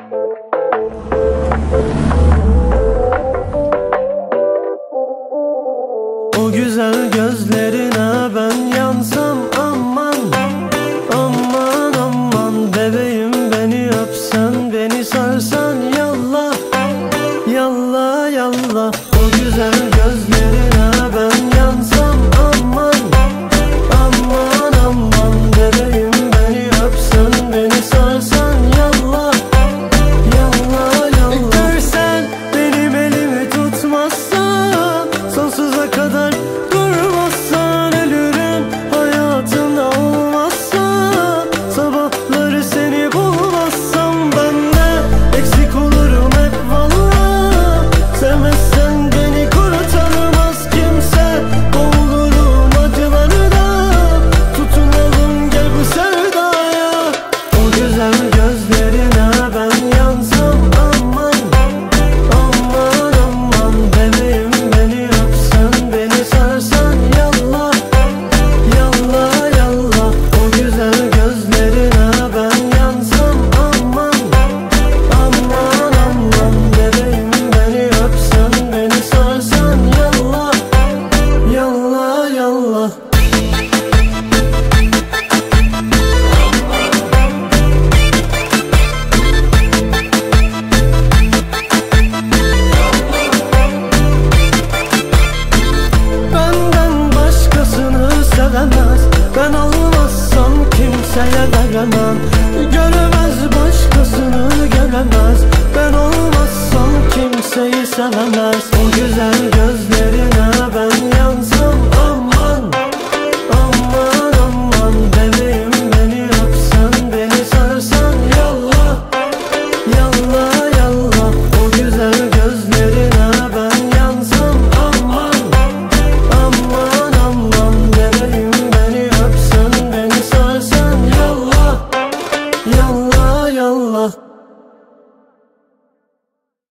O güzel gözlerine ben yansam aman, aman aman. Bebeğim beni öpsen, beni sarsan yallah, yallah yallah. O güzel gözlerine ben yansam aman, aman aman. Bebeğim beni öpsen, beni sarsan yallah, yallah yallah. Dersen benim elimi tutmazsan, sonsuza kadar durmazsan ölürüm. Hayatımda olmazsan, sabahları seni bulmazsam ben de eksik olurum hep valla. Sevmezsen beni kurtarmaz kimse, boğulurum acılardan. Tutunalım gel bu sevdaya. O güzel gözlerine ben yansam aman, aman aman. Bebeğim beni öpsen, beni sarsan yallah, yallah yallah. O güzel gözlerine ben yansam aman, aman aman. Bebeğim beni öpsen, beni sarsan yallah, yallah yallah. Benden başkasını sevemez, ben olmazsam kimseye veremem. Göremez başkasını göremez, ben olmazsam kimseyi sevemez. O güzel gözlerine ben yansam aman, aman aman. Bebeğim beni öpsen, beni sarsan yallah, yallah yallah. O güzel gözlerine ben yansam aman, aman aman. Bebeğim beni öpsen, beni sarsan yallah, yallah.